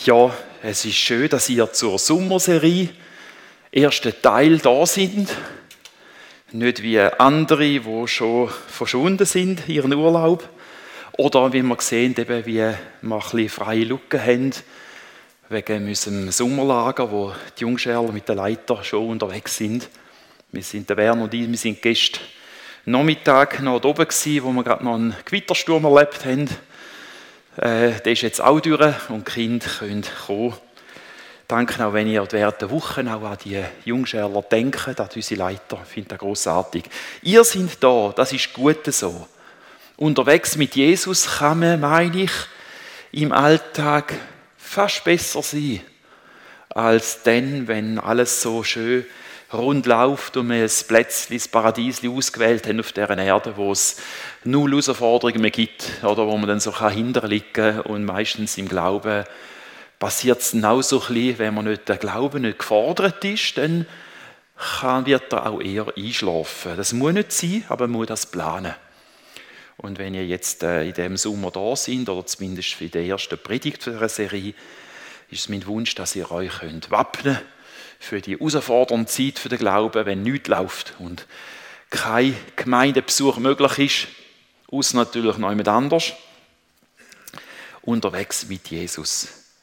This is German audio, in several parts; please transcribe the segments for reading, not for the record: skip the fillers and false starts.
Ja, es ist schön, dass ihr zur Sommerserie ersten Teil da sind. Nicht wie andere, die schon verschwunden sind, ihren Urlaub. Oder wie wir sehen, eben, wie wir ein bisschen freie Lücken haben, wegen unserem Sommerlager, wo die Jungschärler mit der Leiter schon unterwegs sind. Wir sind, der Werner und ich, wir sind gestern Nachmittag noch oben gewesen, wo wir gerade noch einen Gewittersturm erlebt haben. Der ist jetzt auch durch und die Kinder können kommen. Danke auch, wenn ihr während der Woche auch an die Jungschärler denkt, an unsere Leiter. Ich finde das grossartig. Ihr seid da, das ist gut so. Unterwegs mit Jesus kann man, meine ich, im Alltag fast besser sein, als dann, wenn alles so schön rund läuft und wir ein Plätzchen, ein Paradies ausgewählt haben auf dieser Erde, wo es null Herausforderungen mehr gibt, oder wo man dann so hinterliegen kann. Und meistens im Glauben passiert es genau so ein bisschen, wenn man nicht der Glaube nicht gefordert ist, dann wird er auch eher einschlafen. Das muss nicht sein, aber man muss das planen. Und wenn ihr jetzt in diesem Sommer da sind, oder zumindest für die erste Predigt dieser Serie, ist es mein Wunsch, dass ihr euch wappnen könnt für die herausfordernde Zeit für den Glauben, wenn nichts läuft und kein Gemeindebesuch möglich ist, außer natürlich noch jemand anders, unterwegs mit Jesus.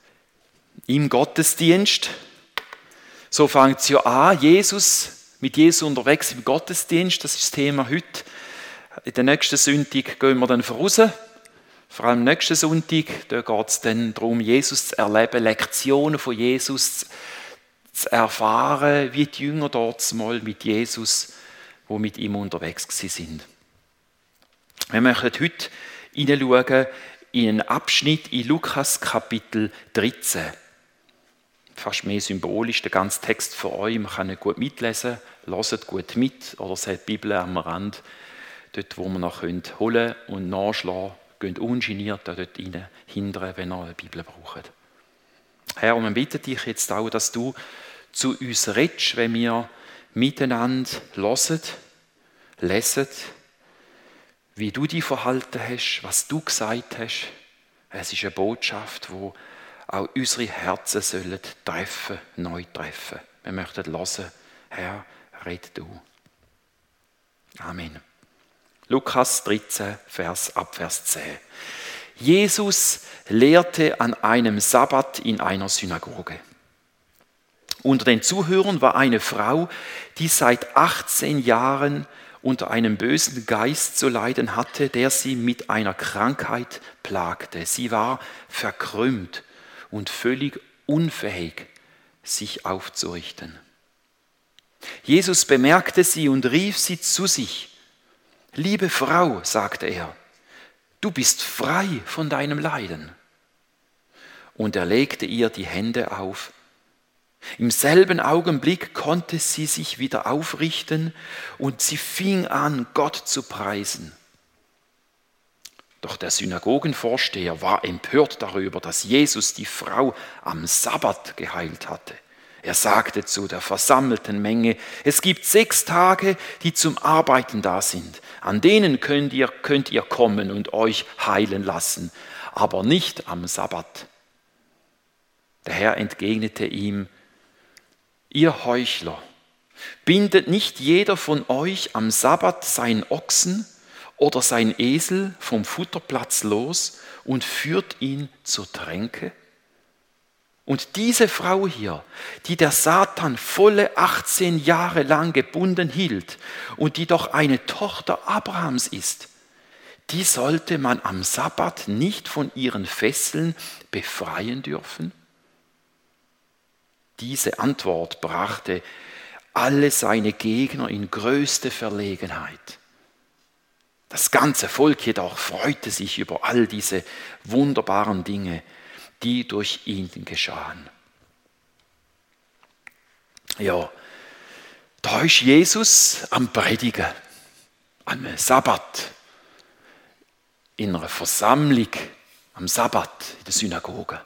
Im Gottesdienst, so fängt es ja an, mit Jesus unterwegs im Gottesdienst, das ist das Thema heute. In der nächsten Sonntag gehen wir dann voraus, vor allem nächsten Sonntag, da geht es dann darum, Jesus zu erleben, Lektionen von Jesus zu erfahren, wie die Jünger dort mal mit Jesus, die mit ihm unterwegs sind. Wir möchten heute hineinschauen in einen Abschnitt in Lukas Kapitel 13. Fast mehr symbolisch, der ganze Text für euch, man kann nicht gut mitlesen, hört gut mit, oder es hat die Bibel am Rand, dort wo man noch holen und nachschlagen könnt, geht ungeniert dort rein, hindern, wenn ihr eine Bibel braucht. Herr, und wir bitten dich jetzt auch, dass du zu uns redest, wenn wir miteinander hören, lesen, wie du dich verhalten hast, was du gesagt hast. Es ist eine Botschaft, die auch unsere Herzen sollen treffen, neu treffen. Wir möchten hören, Herr, red du. Amen. Lukas 13, Vers 10. Jesus lehrte an einem Sabbat in einer Synagoge. Unter den Zuhörern war eine Frau, die seit 18 Jahren unter einem bösen Geist zu leiden hatte, der sie mit einer Krankheit plagte. Sie war verkrümmt und völlig unfähig, sich aufzurichten. Jesus bemerkte sie und rief sie zu sich. »Liebe Frau«, sagte er, »du bist frei von deinem Leiden.« Und er legte ihr die Hände auf. Im selben Augenblick konnte sie sich wieder aufrichten und sie fing an, Gott zu preisen. Doch der Synagogenvorsteher war empört darüber, dass Jesus die Frau am Sabbat geheilt hatte. Er sagte zu der versammelten Menge, es gibt 6 Tage, die zum Arbeiten da sind. An denen könnt ihr kommen und euch heilen lassen, aber nicht am Sabbat. Der Herr entgegnete ihm, ihr Heuchler, bindet nicht jeder von euch am Sabbat seinen Ochsen oder sein Esel vom Futterplatz los und führt ihn zur Tränke? Und diese Frau hier, die der Satan volle 18 Jahre lang gebunden hielt und die doch eine Tochter Abrahams ist, die sollte man am Sabbat nicht von ihren Fesseln befreien dürfen? Diese Antwort brachte alle seine Gegner in größte Verlegenheit. Das ganze Volk jedoch freute sich über all diese wunderbaren Dinge, die durch ihn geschahen. Ja, da ist Jesus am Predigen, am Sabbat, in einer Versammlung, am Sabbat in der Synagoge.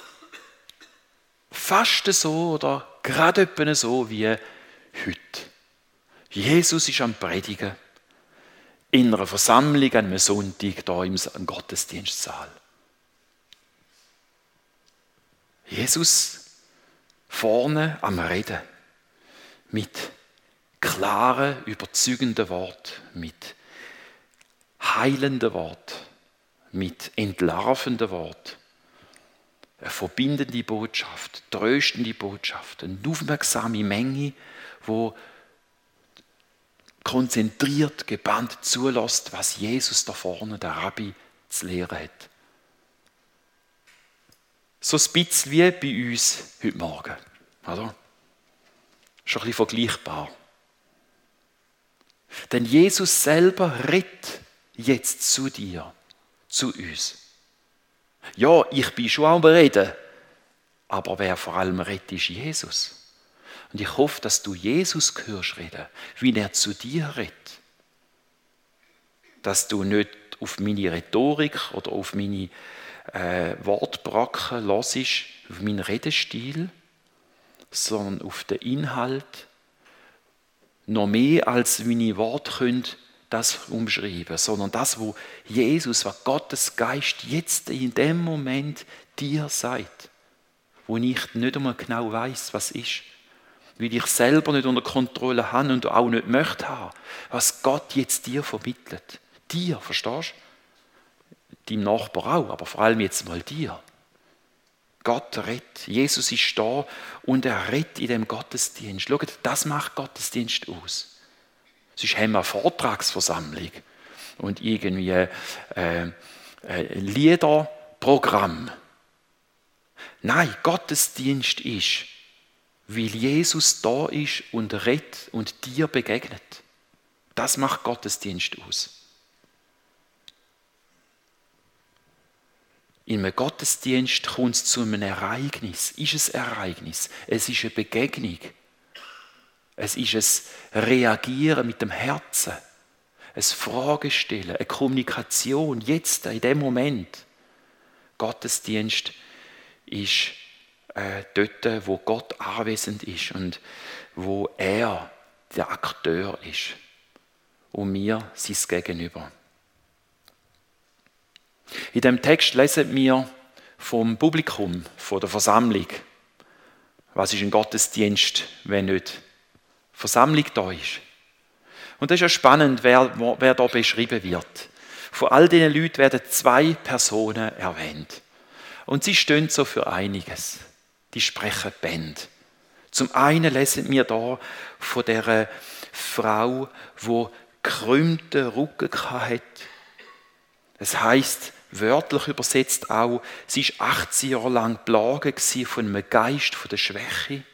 Fast so oder gerade etwa so wie heute. Jesus ist am Predigen in einer Versammlung an einem Sonntag hier im Gottesdienstsaal. Jesus vorne am Reden. Mit klaren, überzeugenden Worten, mit heilenden Worten, mit entlarvenden Worten. Eine verbindende Botschaft, tröstende Botschaft, eine aufmerksame Menge, wo konzentriert, gebannt zulässt, was Jesus da vorne, der Rabbi, zu lehren hat. So ein bisschen wie bei uns heute Morgen. Oder? Schon ein bisschen vergleichbar. Denn Jesus selber redet jetzt zu dir, zu uns. Ja, ich bin schon am Reden, aber wer vor allem redet, ist Jesus. Und ich hoffe, dass du Jesus hörst reden, wie er zu dir redet. Dass du nicht auf meine Rhetorik oder auf meine Wortbracken hörst, auf meinen Redestil, sondern auf den Inhalt. Noch mehr als meine Worte können das umschreiben, sondern das, wo Jesus, was Gottes Geist jetzt in dem Moment dir sagt, wo ich nicht einmal genau weiß, was ist, weil ich selber nicht unter Kontrolle habe und auch nicht möchte haben, was Gott jetzt dir vermittelt. Dir, verstehst du? Deinem Nachbar auch, aber vor allem jetzt mal dir. Gott rettet. Jesus ist da und er rettet in dem Gottesdienst. Schaut, das macht Gottesdienst aus. Sonst haben wir eine Vortragsversammlung und irgendwie ein Liederprogramm. Nein, Gottesdienst ist, weil Jesus da ist und rettet und dir begegnet. Das macht Gottesdienst aus. In einem Gottesdienst kommt es zu einem Ereignis. Ist ein Ereignis. Es ist eine Begegnung. Es ist ein Reagieren mit dem Herzen. Ein Fragestellen, eine Kommunikation, jetzt, in dem Moment. Gottesdienst ist dort, wo Gott anwesend ist und wo er der Akteur ist. Und wir sein Gegenüber. In dem Text lesen wir vom Publikum, von der Versammlung. Was ist ein Gottesdienst, wenn nicht Versammlung da ist? Und das ist ja spannend, wer da beschrieben wird. Von all diesen Leuten werden 2 Personen erwähnt. Und sie stehen so für einiges. Die sprechen Bände. Zum einen lesen wir da von dieser Frau, die gekrümmten Rücken hatte. Es heisst, wörtlich übersetzt auch, sie war 18 Jahre lang plaget von einem Geist von der Schwäche.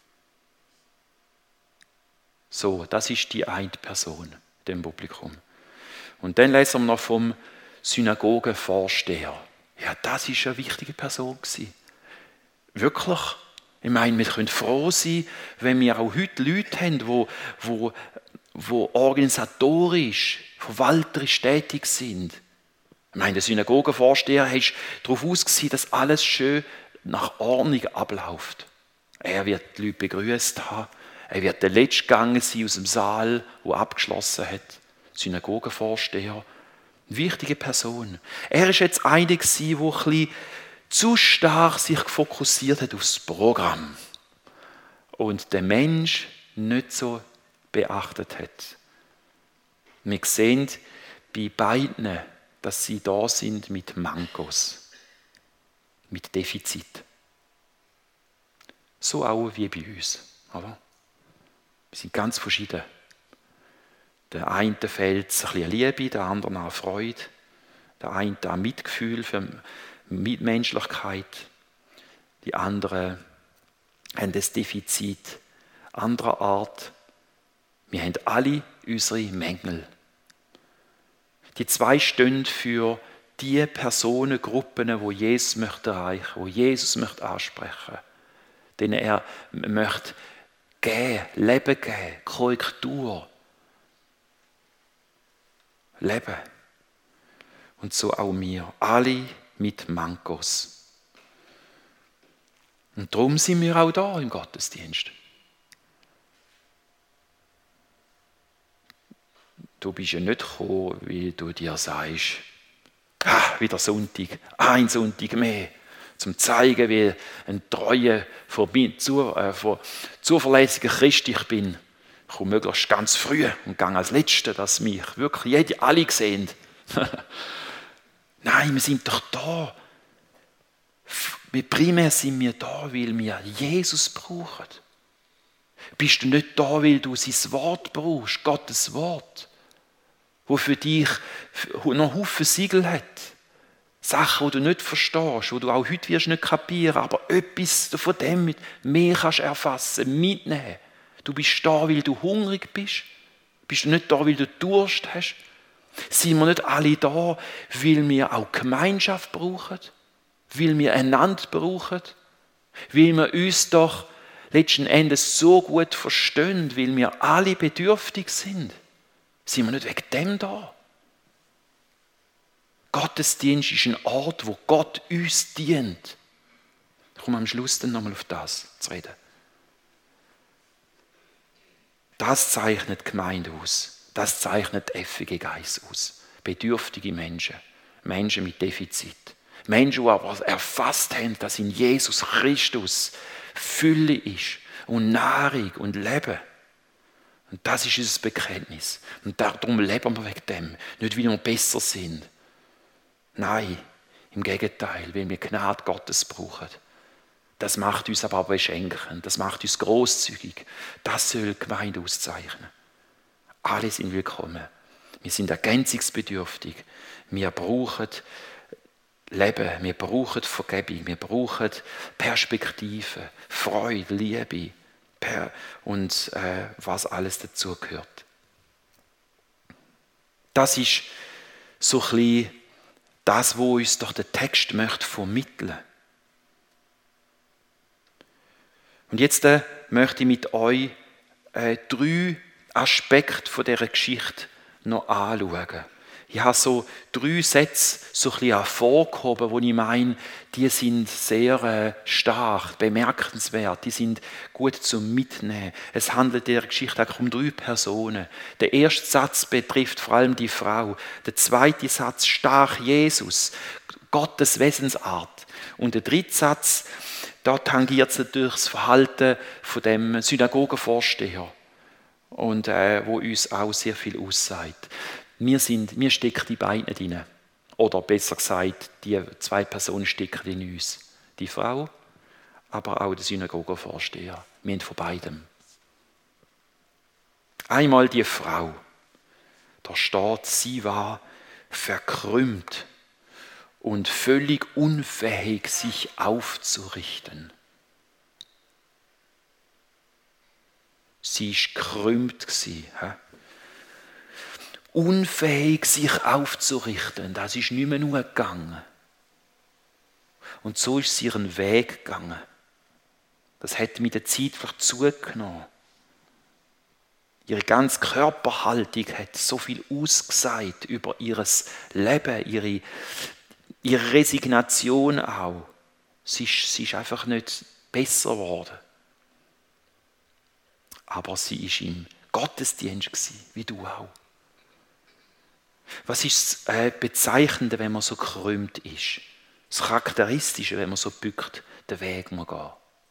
So, das ist die eine Person dem Publikum. Und dann lesen wir noch vom Synagogenvorsteher. Ja, das ist eine wichtige Person gewesen. Wirklich. Ich meine, wir können froh sein, wenn wir auch heute Leute haben, die organisatorisch, verwalterisch tätig sind. Ich meine, der Synagogenvorsteher ist darauf ausgesehen, dass alles schön nach Ordnung abläuft. Er wird die Leute begrüßt haben. Er wird der Letzte gegangen sein aus dem Saal, der abgeschlossen hat. Synagogenvorsteher. Eine wichtige Person. Er ist jetzt einer gewesen, der ein bisschen zu stark sich fokussiert hat aufs Programm. Und den Mensch nicht so beachtet hat. Wir sehen bei beiden, dass sie da sind mit Mankos, mit Defizit. So auch wie bei uns. Oder? Wir sind ganz verschieden. Der eine fehlt ein bisschen Liebe, der andere an Freude, der eine an Mitgefühl für Mitmenschlichkeit, die anderen haben das Defizit anderer Art. Wir haben alle unsere Mängel. Die 2 stehen für die Personengruppen, wo Jesus möchte erreichen, wo Jesus möchte ansprechen, denen er möchte geben, Leben geben, Korrektur, Leben. Und so auch wir, alle mit Mankos. Und darum sind wir auch da im Gottesdienst. Du bist ja nicht gekommen, wie du dir sagst, wieder Sonntag, ein Sonntag mehr, Zum zeigen, wie ein treuer, zuverlässiger Christ ich bin. Ich komme möglichst ganz früh und gehe als Letzter, dass mich wirklich alle sehen. Nein, wir sind doch da. Primär sind wir da, weil wir Jesus brauchen. Bist du nicht da, weil du sein Wort brauchst, Gottes Wort, wo für dich noch Haufen Siegel hat. Sachen, die du nicht verstehst, die du auch heute wirst nicht kapieren, aber etwas von dem mehr kannst erfassen, mitnehmen. Du bist da, weil du hungrig bist. Bist du nicht da, weil du Durst hast? Sind wir nicht alle da, weil wir auch Gemeinschaft brauchen? Weil wir einander brauchen? Weil wir uns doch letzten Endes so gut verstehen, weil wir alle bedürftig sind? Sind wir nicht wegen dem da? Gottesdienst ist ein Ort, wo Gott uns dient. Ich komme am Schluss dann nochmal auf das zu reden. Das zeichnet die Gemeinde aus. Das zeichnet FG Geist aus. Bedürftige Menschen. Menschen mit Defizit. Menschen, die aber erfasst haben, dass in Jesus Christus Fülle ist und Nahrung und Leben. Und das ist unser Bekenntnis. Und darum leben wir wegen dem. Nicht, weil wir besser sind. Nein, im Gegenteil, weil wir Gnade Gottes brauchen. Das macht uns aber beschenkend, das macht uns grosszügig. Das soll die Gemeinde auszeichnen. Alle sind willkommen. Wir sind ergänzungsbedürftig. Wir brauchen Leben, wir brauchen Vergebung, wir brauchen Perspektive, Freude, Liebe und was alles dazugehört. Das ist so ein bisschen das, was uns doch der Text möchte vermitteln. Und jetzt möchte ich mit euch 3 Aspekte von dieser Geschichte noch anschauen. Ich habe so 3 Sätze so ein bisschen hervorgehoben, wo ich meine, die sind sehr stark, bemerkenswert, die sind gut zum Mitnehmen. Es handelt in der Geschichte eigentlich um 3 Personen. Der erste Satz betrifft vor allem die Frau. Der zweite Satz stark Jesus, Gottes Wesensart. Und der dritte Satz, da tangiert es natürlich das Verhalten von dem Synagogenvorsteher und wo uns auch sehr viel aussagt. Wir stecken die beiden nicht rein. Oder besser gesagt, die 2 Personen stecken in uns. Die Frau, aber auch der Synagogenvorsteher. Wir haben von beidem. Einmal die Frau. Da steht, sie war verkrümmt und völlig unfähig, sich aufzurichten. Sie war gekrümmt. Unfähig, sich aufzurichten. Das ist nicht mehr nur gegangen. Und so ist sie ihren Weg gegangen. Das hat mit der Zeit vielleicht zugenommen. Ihre ganze Körperhaltung hat so viel ausgesagt über ihr Leben, ihre Resignation auch. Sie ist einfach nicht besser geworden. Aber sie war im Gottesdienst, wie du auch. Was ist das Bezeichnende, wenn man so gekrümmt ist? Das Charakteristische, wenn man so bückt, den Weg man geht.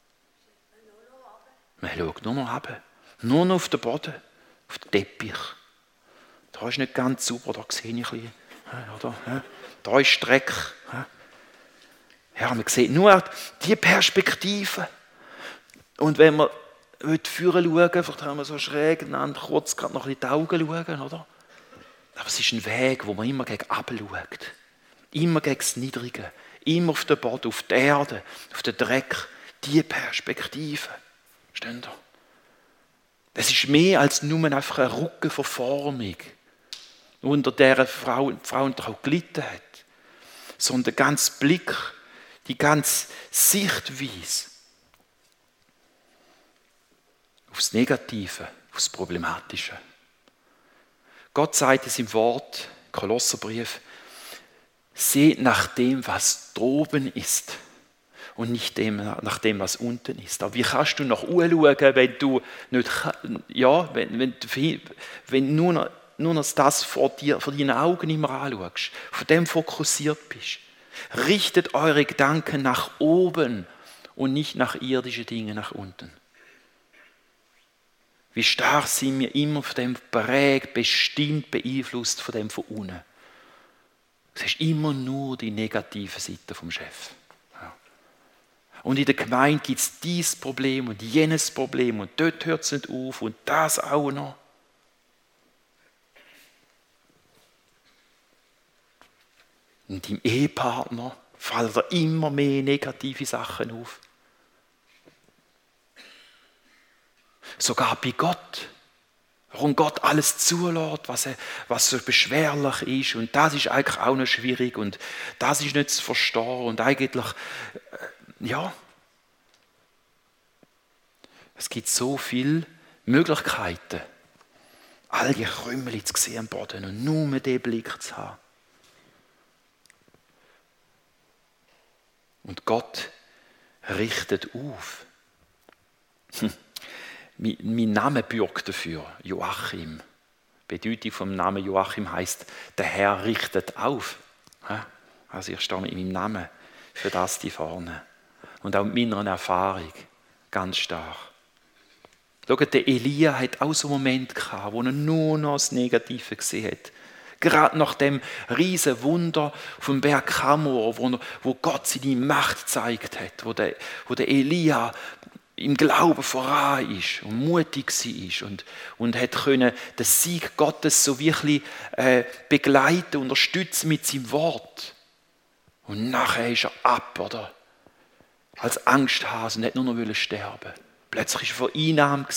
Man schaut nur noch runter. Nur noch auf den Boden, auf den Teppich. Da ist nicht ganz sauber, da sehe ich ein bisschen. Da ist Dreck. Ja, man sieht nur die Perspektive. Und wenn man vorne schauen, vielleicht haben wir so schräg einander kurz gerade noch in die Augen schauen, oder? Aber es ist ein Weg, wo man immer gegen runter schaut. Immer gegen das Niedrige. Immer auf den Boden, auf die Erde, auf den Dreck. Die Perspektive. Versteht ihr? Das ist mehr als nur einfach eine Rückenverformung, unter der die Frau auch gelitten hat. Sondern der ganze Blick, die ganze Sichtweise aufs Negative, aufs Problematische. Gott sagt es im Wort, Kolosserbrief, seht nach dem, was droben ist und nicht nach dem, was unten ist. Aber wie kannst du nach oben schauen, wenn du nicht, wenn nur noch das vor deinen Augen immer anschaust, von dem fokussiert bist? Richtet eure Gedanken nach oben und nicht nach irdischen Dingen nach unten. Wie stark sind wir immer von dem prägt, bestimmt, beeinflusst von dem von unten. Es ist immer nur die negative Seite vom Chef. Ja. Und in der Gemeinde gibt es dieses Problem und jenes Problem und dort hört es nicht auf und das auch noch. Und deinem Ehepartner fallen da immer mehr negative Sachen auf. Sogar bei Gott. Warum Gott alles zulässt, was so beschwerlich ist. Und das ist eigentlich auch noch schwierig. Und das ist nicht zu verstehen. Und eigentlich, ja. Es gibt so viele Möglichkeiten, all die Krümel zu sehen am Boden und nur den Blick zu haben. Und Gott richtet auf. Mein Name bürgt dafür, Joachim. Die Bedeutung vom Namen Joachim heisst, der Herr richtet auf. Also ich stehe mit meinem Namen für das die vorne. Und auch mit meiner Erfahrung ganz stark. Schaut, der Elia hat auch so einen Moment gehabt, wo er nur noch das Negative gesehen hat. Gerade nach dem riesen Wunder vom Berg Kamor, wo Gott seine Macht gezeigt hat, wo der Elia im Glauben voran ist und mutig war und hat können den Sieg Gottes so wirklich begleiten, unterstützen mit seinem Wort. Und nachher ist er ab, oder? Als Angsthase und hat nur noch sterben. Plötzlich war er vereinnahmt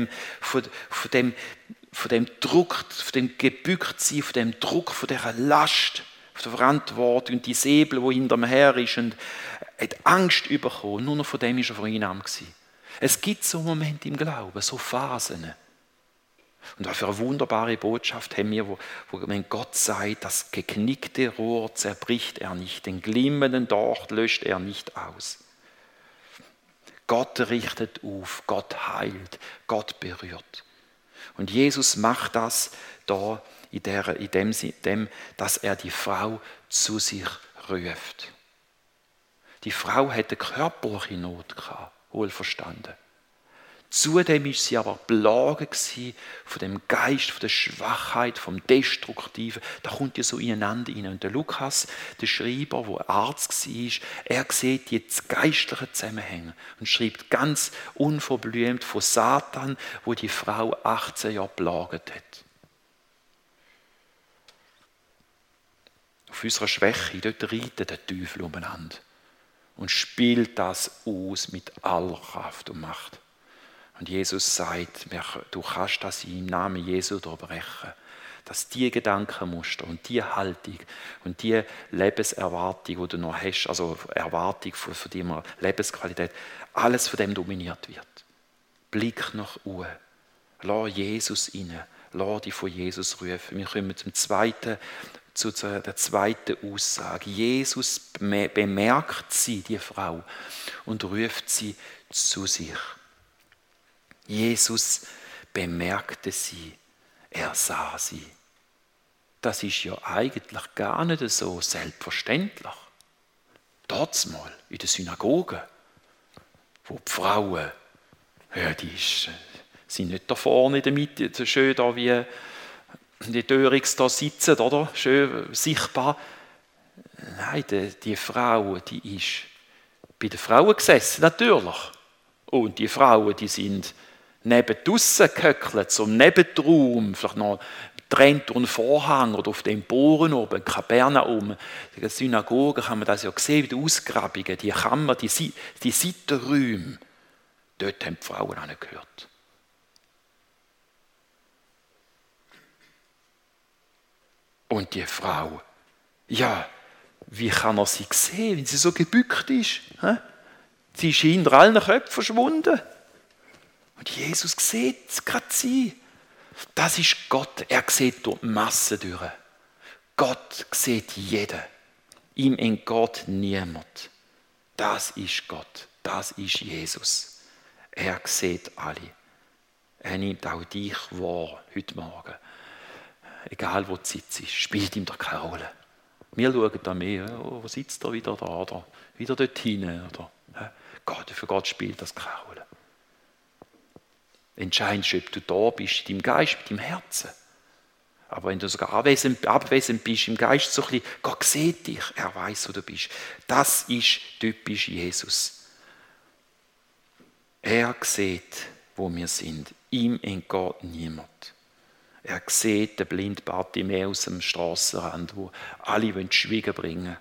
von dem Druck, von dem Gebücktsein, von dem Druck, von dieser Last, von der Verantwortung und die Säbel, die hinter ihm her ist und hat Angst bekommen. Nur noch von dem war er vereinnahmt gewesen. Es gibt so Momente im Glauben, so Phasen. Und auch für eine wunderbare Botschaft haben wir, wo wenn Gott sagt, das geknickte Rohr zerbricht er nicht, den glimmenden Docht löscht er nicht aus. Gott richtet auf, Gott heilt, Gott berührt. Und Jesus macht das da in dem, dass er die Frau zu sich ruft. Die Frau hatte körperliche Not gehabt. Wohlverstanden. Zudem war sie aber plagen von dem Geist, von der Schwachheit, vom Destruktiven. Da kommt ja so ineinander rein. Und der Lukas, der Schreiber, der Arzt war, er sieht die geistlichen Zusammenhänge und schreibt ganz unverblümt von Satan, wo die Frau 18 Jahre plaget hat. Auf unserer Schwäche, dort reitet der Teufel umeinander. Und spielt das aus mit aller Kraft und Macht. Und Jesus sagt, du kannst das im Namen Jesu durchbrechen. Dass die Gedankenmuster und die Haltung und die Lebenserwartung, die du noch hast, also Erwartung von deiner Lebensqualität, alles von dem dominiert wird. Blick nach oben. Lass Jesus rein. Lass dich von Jesus rufen. Wir kommen zu der zweiten Aussage. Jesus bemerkt sie, die Frau, und ruft sie zu sich. Jesus bemerkte sie, er sah sie. Das ist ja eigentlich gar nicht so selbstverständlich. Dort mal in der Synagoge, wo die Frauen, ja, sind nicht da vorne in der Mitte, so schön da wie die Dörrings da sitzen, oder? Schön sichtbar. Nein, die Frau, die ist bei den Frauen gesessen, natürlich. Und die Frauen, die sind neben draussen gehöckelt, so im Nebenraum, vielleicht noch trennt durch einen Vorhang oder auf den Emporen oben, in Kapernaum. In der Synagoge kann man das ja sehen, wie die Ausgrabungen, die Kammer, die Seitenräume. Dort haben die Frauen auch nicht gehört. Und die Frau, ja, wie kann er sie sehen, wenn sie so gebückt ist? Sie ist hinter allen Köpfen verschwunden. Und Jesus sieht gerade sie. Das ist Gott. Er sieht durch die Masse durch. Gott sieht jeden. Ihm entgeht niemand. Das ist Gott. Das ist Jesus. Er sieht alle. Er nimmt auch dich wahr heute Morgen. Egal wo du sitzt, spielt ihm doch keine Rolle. Wir schauen da mehr, oh, wo sitzt er wieder da oder wieder dort hinten. Oder, Gott, für Gott spielt das keine Rolle. Entscheidend ist, ob du da bist, in deinem Geist, mit deinem Herzen. Aber wenn du sogar abwesend bist im Geist, so ein bisschen, Gott sieht dich, er weiß, wo du bist. Das ist typisch Jesus. Er sieht, wo wir sind. Ihm entgeht niemand. Er sieht den blinden Bartimäus am Strassenrand, wo alle Schwiegen bringen wollen.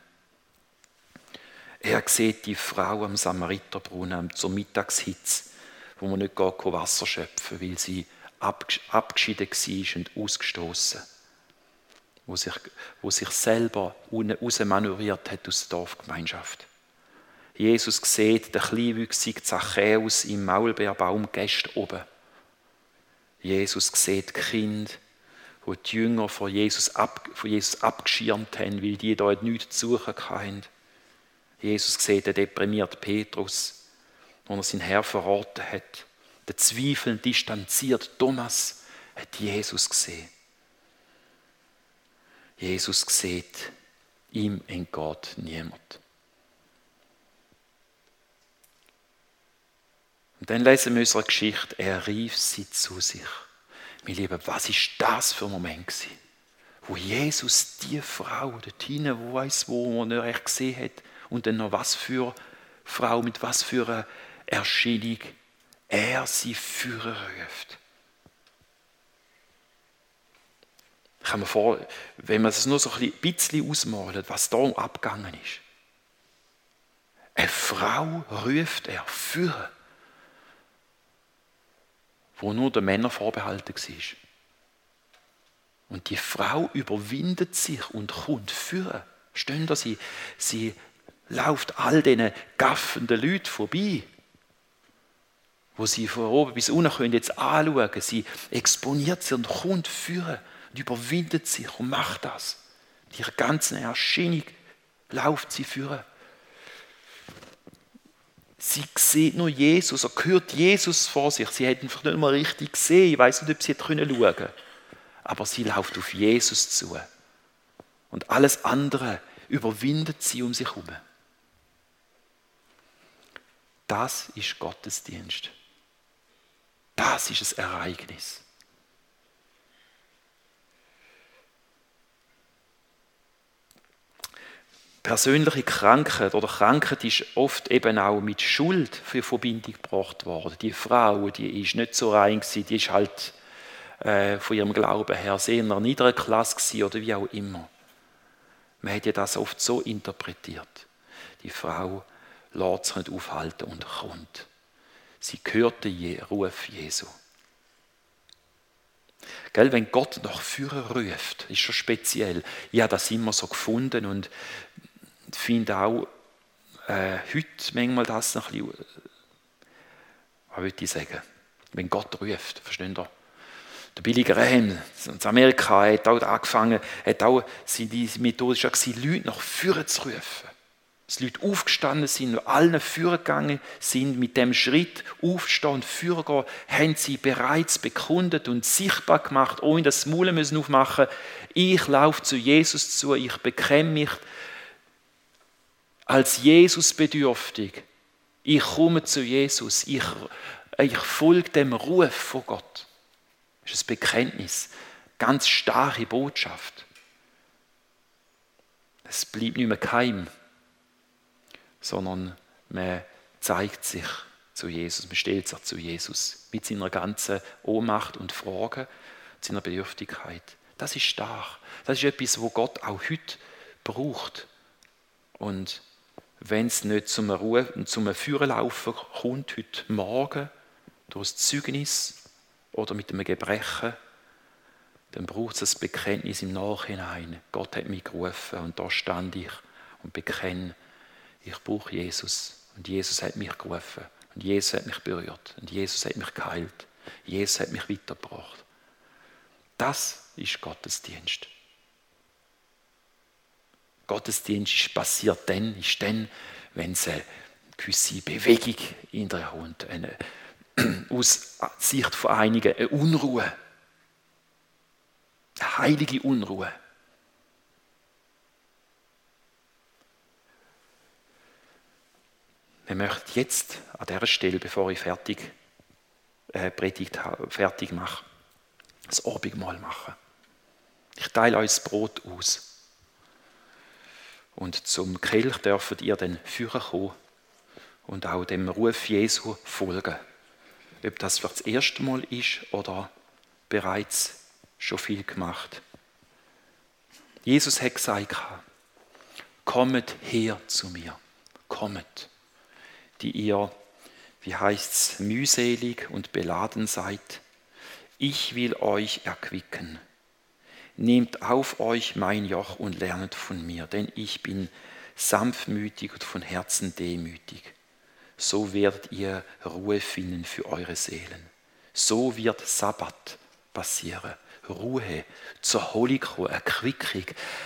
Er sieht die Frau am Samariterbrunnen zur Mittagshitze, wo man nicht Wasser schöpfen kann, weil sie abgeschieden war und ausgestoßen, wo sich selber rausmanövriert hat aus der Dorfgemeinschaft. Jesus sieht den kleinwüchsigen Zachäus im Maulbeerbaum gestern oben. Jesus sieht die Kinder, die die Jünger von Jesus abgeschirmt haben, weil die da nichts zu suchen hatten. Jesus sieht den deprimierten Petrus, wo er seinen Herr verraten hat. Der zweifelnd distanzierte Thomas hat Jesus gesehen. Jesus sieht, ihm entgeht niemand. Und dann lesen wir unsere Geschichte, er rief sie zu sich. Meine Lieben, was ist das für ein Moment gewesen, wo Jesus die Frau dort hinten, wo man nicht recht gesehen hat, und dann noch was für Frau, mit was für einer Erscheinung, er sie führen ruft. Ich kann mir vor, wenn man es nur so ein bisschen ausmalt, was da abgegangen ist. Eine Frau ruft er führen, wo nur den Männern vorbehalten war. Und die Frau überwindet sich und kommt führen. Stehen da, sie läuft all diesen gaffenden Leuten vorbei, wo sie von oben bis unten jetzt anschauen können. Sie exponiert sie und kommt führen und überwindet sich und macht das. In ihrer ganzen Erscheinung läuft sie führen. Sie sieht nur Jesus, er hört Jesus vor sich. Sie hat ihn vielleicht nicht mal richtig gesehen. Ich weiss nicht, ob sie schauen konnte. Aber sie läuft auf Jesus zu. Und alles andere überwindet sie um sich herum. Das ist Gottesdienst. Das ist ein Ereignis. Persönliche Krankheit oder Krankheit ist oft eben auch mit Schuld für Verbindung gebracht worden. Die Frau, die ist nicht so rein gewesen, die ist halt von ihrem Glauben her sehr in einer niederen Klasse gewesen oder wie auch immer. Man hat ja das oft so interpretiert. Die Frau lässt sich nicht aufhalten und kommt. Sie hörte den Ruf Jesu. Gell, wenn Gott nach Führer ruft, ist schon speziell. Ich habe das immer so gefunden und finde auch heute manchmal das noch ein bisschen, was würde ich sagen, wenn Gott ruft, versteht ihr? Der Billy Graham in Amerika hat auch angefangen, hat auch seine Methode schon gewesen, Leute nach vorne zu rufen. Dass Leute aufgestanden sind und allen vorgegangen sind, mit dem Schritt aufstehen und vorgehen, haben sie bereits bekundet und sichtbar gemacht, ohne das Maul müssen aufmachen. Ich laufe zu Jesus zu, ich bekenne mich als Jesus bedürftig. Ich komme zu Jesus, ich folge dem Ruf von Gott. Das ist ein Bekenntnis, ganz starke Botschaft. Es bleibt nicht mehr geheim, sondern man zeigt sich zu Jesus, man stellt sich zu Jesus mit seiner ganzen Ohnmacht und Fragen, seiner Bedürftigkeit. Das ist stark. Das ist etwas, was Gott auch heute braucht. Und wenn es nicht zum Führerlaufen kommt, heute Morgen, durch das Zeugnis oder mit einem Gebrechen, dann braucht es ein Bekenntnis im Nachhinein. Gott hat mich gerufen und da stand ich und bekenne, ich brauche Jesus. Und Jesus hat mich gerufen. Und Jesus hat mich berührt. Und Jesus hat mich geheilt. Jesus hat mich weitergebracht. Das ist Gottesdienst. Gottesdienst passiert dann, wenn es eine gewisse Bewegung in der Hund, aus Sicht von einigen eine Unruhe, eine heilige Unruhe. Wir möchten jetzt an dieser Stelle, bevor ich Predigt fertig mache, das Abendmahl machen. Ich teile euch das Brot aus. Und zum Kelch dürft ihr dann führen kommen und auch dem Ruf Jesu folgen. Ob das für das erste Mal ist oder bereits schon viel gemacht. Jesus hat gesagt, kommet her zu mir. Kommet, die ihr, wie heißt es, mühselig und beladen seid. Ich will euch erquicken. Nehmt auf euch mein Joch und lernet von mir, denn ich bin sanftmütig und von Herzen demütig. So werdet ihr Ruhe finden für eure Seelen. So wird Sabbat passieren. Ruhe, zur Erholung kommen, Erquickung.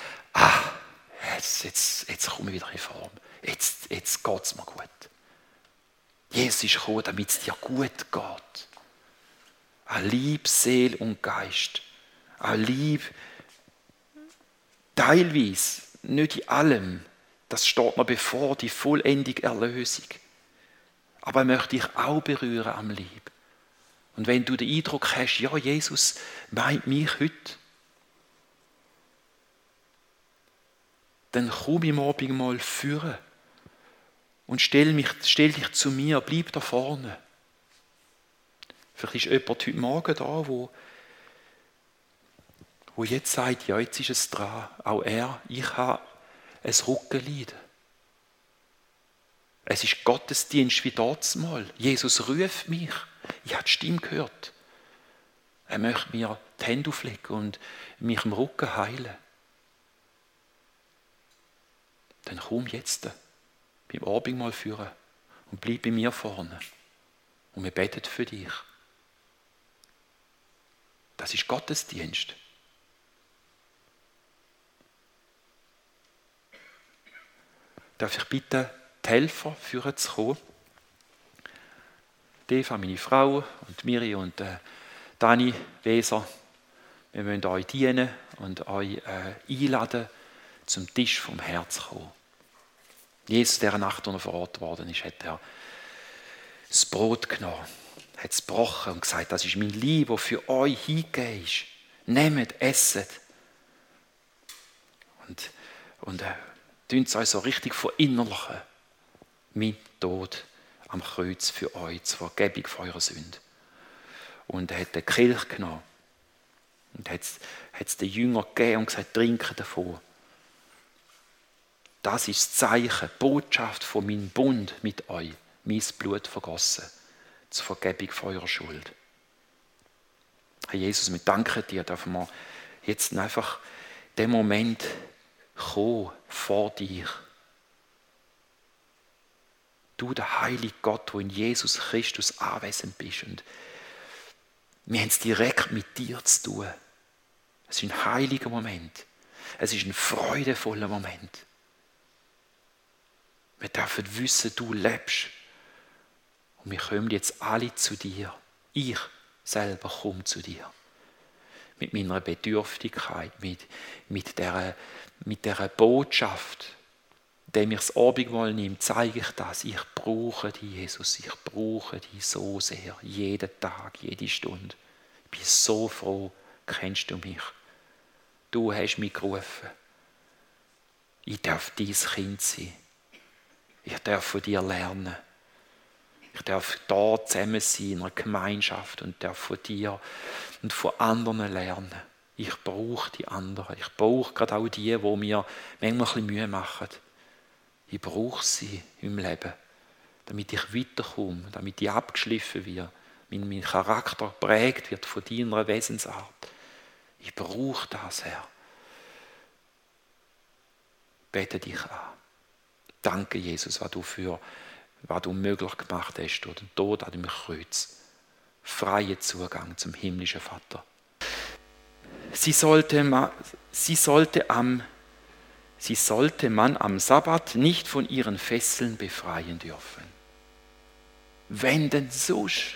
Jetzt komme ich wieder in Form. Jetzt geht es mir gut. Jesus ist gekommen, damit es dir gut geht. An Liebe, Seele und Geist. An Liebe, teilweise, nicht in allem. Das steht noch bevor, die vollendige Erlösung. Aber er möchte dich auch berühren am Lieb. Und wenn du den Eindruck hast, ja, Jesus meint mich heute, dann komm im Abendmahl führen und stell dich zu mir, bleib da vorne. Vielleicht ist jemand heute Morgen da, wo jetzt sagt, ja, jetzt ist es dran. Auch ich habe ein Rückenleiden. Es ist Gottesdienst wie damals. Jesus ruft mich. Ich habe die Stimme gehört. Er möchte mir die Hände auflegen und mich im Rücken heilen. Dann komm jetzt beim Abendmahl führen und bleib bei mir vorne. Und wir beten für dich. Das ist Gottesdienst. Darf ich bitten, die Helfer führen zu kommen? Eva, meine Frau, und Miri und Dani Weser. Wir wollen euch dienen und euch einladen, zum Tisch vom Herz zu kommen. Jesus, der Nacht, als er vor Ort geworden ist, hat er das Brot genommen, hat es gebrochen und gesagt, das ist mein Leib, das für euch hingegeben ist. Nehmt, esset. Und tun es euch so richtig verinnerlichen. Mein Tod am Kreuz für euch, zur Vergebung von eurer Sünde. Und er hat den Kelch genommen und hat es den Jüngern gegeben und gesagt, trinken davon. Das ist das Zeichen, die Botschaft von meinem Bund mit euch, mein Blut vergossen, zur Vergebung von eurer Schuld. Herr Jesus, wir danken dir, dass wir jetzt einfach den Moment kommen vor dir. Du, der heilige Gott, wo in Jesus Christus anwesend bist. Und wir haben es direkt mit dir zu tun. Es ist ein heiliger Moment. Es ist ein freudevoller Moment. Wir dürfen wissen, du lebst. Und wir kommen jetzt alle zu dir. Ich selber komme zu dir. Mit meiner Bedürftigkeit, mit dieser Botschaft, indem ich das Abendmahl nehme, zeige ich das. Ich brauche dich, Jesus. Ich brauche dich so sehr. Jeden Tag, jede Stunde. Ich bin so froh, kennst du mich. Du hast mich gerufen. Ich darf dein Kind sein. Ich darf von dir lernen. Ich darf da zusammen sein in einer Gemeinschaft und darf von dir und von anderen lernen. Ich brauche die anderen. Ich brauche gerade auch die mir manchmal ein bisschen Mühe machen. Ich brauche sie im Leben, damit ich weiterkomme, damit ich abgeschliffen werde, mein Charakter geprägt wird von deiner Wesensart. Ich brauche das, Herr. Bete dich an. Danke, Jesus, was du möglich gemacht hast durch den Tod an dem Kreuz. Freien Zugang zum himmlischen Vater. Sie sollte man am Sabbat nicht von ihren Fesseln befreien dürfen. Wenn denn sonst.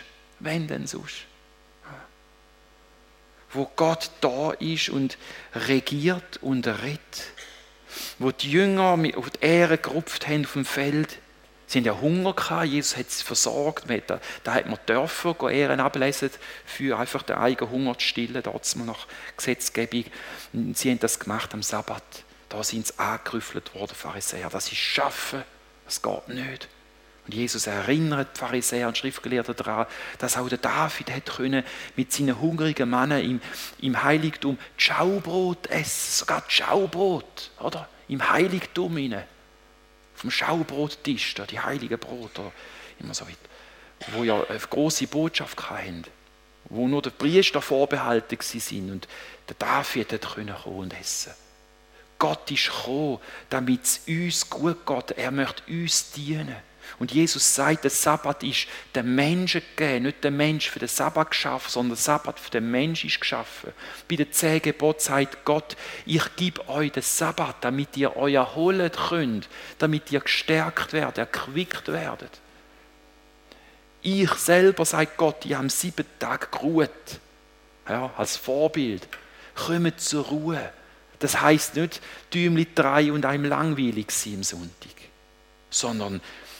Wo Gott da ist und regiert und rettet. Wo die Jünger mit die Ähre gerupft haben auf dem Feld. Sie hatten ja Hunger gehabt, Jesus hat sie versorgt. Da hat man Dörfer Ehren ablesen, für einfach den eigenen Hunger zu stillen, dort mal nach Gesetzgebung. Und sie haben das gemacht am Sabbat. Da sind sie angerüffelt worden, Pharisäer. Das ist Schaffen, das geht nicht. Und Jesus erinnert die Pharisäer und Schriftgelehrten daran, dass auch der David hätte mit seinen hungrigen Männern im Heiligtum Schaubrot essen, sogar Schaubrot, oder? Im Heiligtum hinein. Vom Schaubrottisch, die heiligen Brot, oder immer so weit, wo ja eine grosse Botschaft hatten, wo nur der Priester vorbehalten waren und der David kommen und essen. Gott ist gekommen, damit es uns gut geht. Er möchte uns dienen. Und Jesus sagt, der Sabbat ist dem Menschen gegeben, nicht der Mensch für den Sabbat geschaffen, sondern der Sabbat für den Menschen ist geschaffen. Bei den 10 Geboten sagt Gott, ich gebe euch den Sabbat, damit ihr euch erholen könnt, damit ihr gestärkt werdet, erquickt werdet. Ich selber, sagt Gott, ich habe am 7. Tag geruht. Ja, als Vorbild. Kommt zur Ruhe. Das heisst nicht, Däumli 3 und einem langweilig sein am Sonntag, sondern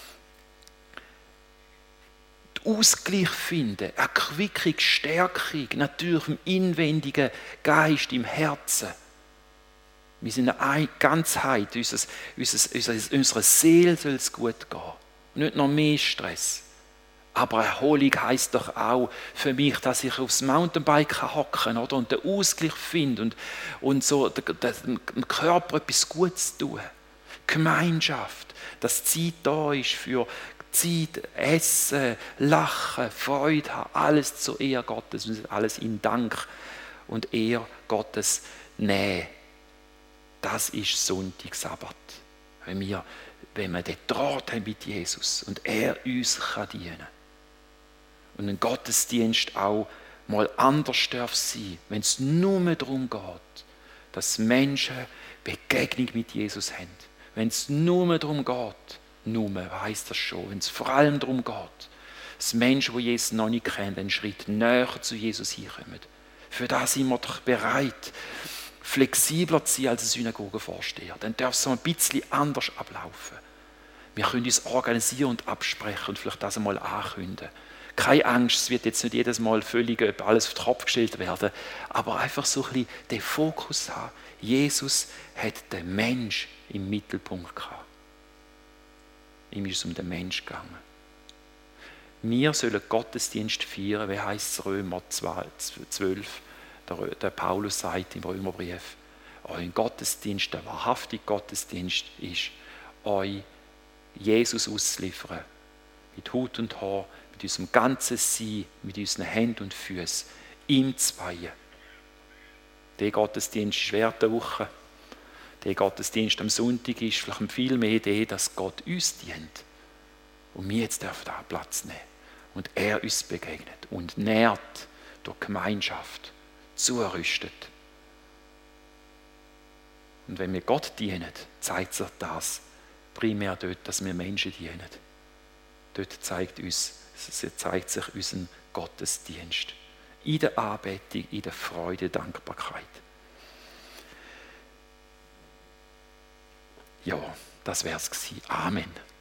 Ausgleich finden, Erquickung, Stärkung, natürlich im inwendigen Geist, im Herzen. Wir sind eine Ganzheit, unserer Seele soll es gut gehen. Nicht noch mehr Stress. Aber Erholung heisst doch auch für mich, dass ich aufs Mountainbike hocken kann, oder? Und den Ausgleich finde und so dem Körper etwas Gutes tun. Gemeinschaft, dass Zeit da ist für Zeit, Essen, Lachen, Freude haben, alles zur Ehre Gottes und alles in Dank und Ehre Gottes nehmen. Das ist Sonntag, Sabbat. Wenn wir den Draht haben mit Jesus und er uns dienen kann. Und ein Gottesdienst auch mal anders darf sein, wenn es nur darum geht, dass Menschen Begegnung mit Jesus haben. Wenn es nur darum geht, heisst das schon, wenn es vor allem darum geht, dass Menschen, die Jesus noch nicht kennen, einen Schritt näher zu Jesus hinkommen. Für das sind wir doch bereit, flexibler zu sein als ein Synagogenvorsteher. Dann darf es so ein bisschen anders ablaufen. Wir können uns organisieren und absprechen und vielleicht das einmal ankündigen. Keine Angst, es wird jetzt nicht jedes Mal völlig alles auf den Kopf gestellt werden, aber einfach so ein bisschen den Fokus haben. Jesus hat den Mensch im Mittelpunkt gehabt. Ihm ist es um den Mensch gegangen. Wir sollen Gottesdienst feiern, wie heisst es Römer 12, der Paulus sagt im Römerbrief, euer Gottesdienst, der wahrhaftige Gottesdienst ist, euch Jesus auszuliefern, mit Hut und Haar, mit unserem ganzen Sein, mit unseren Händen und Füßen, ihm zu weihen. Der Gottesdienst ist während der Woche. Der Gottesdienst am Sonntag ist vielleicht viel mehr der, dass Gott uns dient. Und wir jetzt dürfen da Platz nehmen. Und er uns begegnet und nährt durch Gemeinschaft, zurüstet. Und wenn wir Gott dienen, zeigt sich das primär dort, dass wir Menschen dienen. Dort zeigt sich unser Gottesdienst. In der Anbetung, in der Freude, Dankbarkeit. Ja, das wäre es gewesen. Amen.